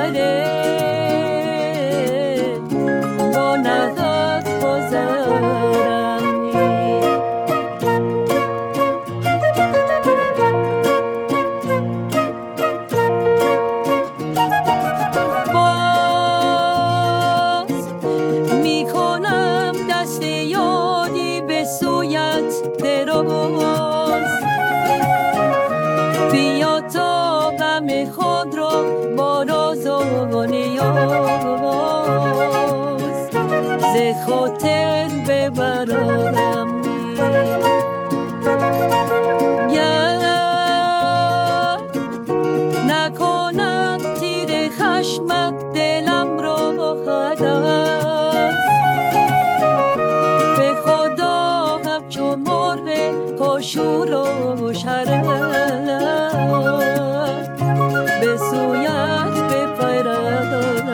بره با نهاد گذرمی باز میکنم دست یادی به سویت دراز بیا تا غم خود را با راز و نیاز ز خاطر ببرم نکنم تیر خشمت دلم را هدف به خدا همچو مرغ پاشور و شرف به سویت بپرم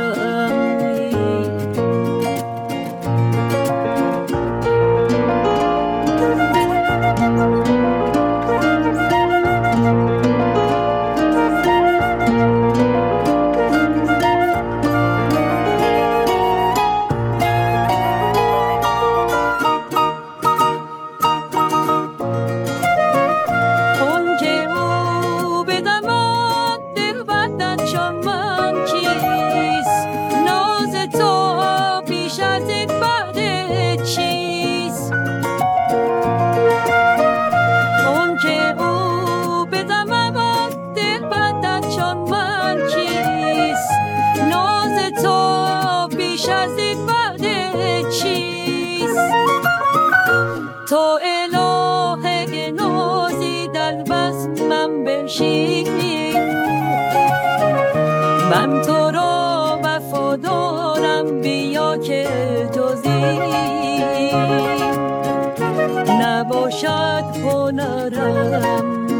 تو الهه نازی در بزمم بنشین من تو را وفادارم بیا که جزی نباشد هنرم